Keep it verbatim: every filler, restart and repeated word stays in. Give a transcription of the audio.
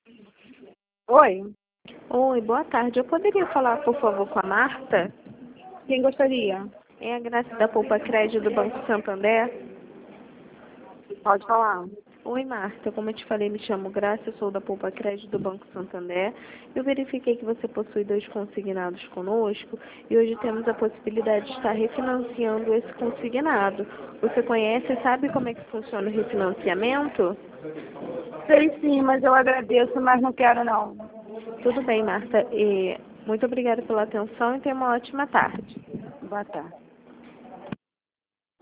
Oi, Oi, boa tarde. Eu poderia falar, por favor, com a Marta? quem gostaria? É a Graça da Poupa Crédito do Banco Santander. Pode falar. Oi, Marta. Como eu te falei, me chamo Graça, eu sou da Poupa Crédito do Banco Santander. Eu verifiquei que você possui dois consignados conosco e hoje temos a possibilidade de estar refinanciando esse consignado. Você conhece e sabe como é que funciona o refinanciamento? Sei sim, mas eu agradeço, mas não quero não. Tudo bem, Marta. E muito obrigada pela atenção e tenha uma ótima tarde. Boa tarde.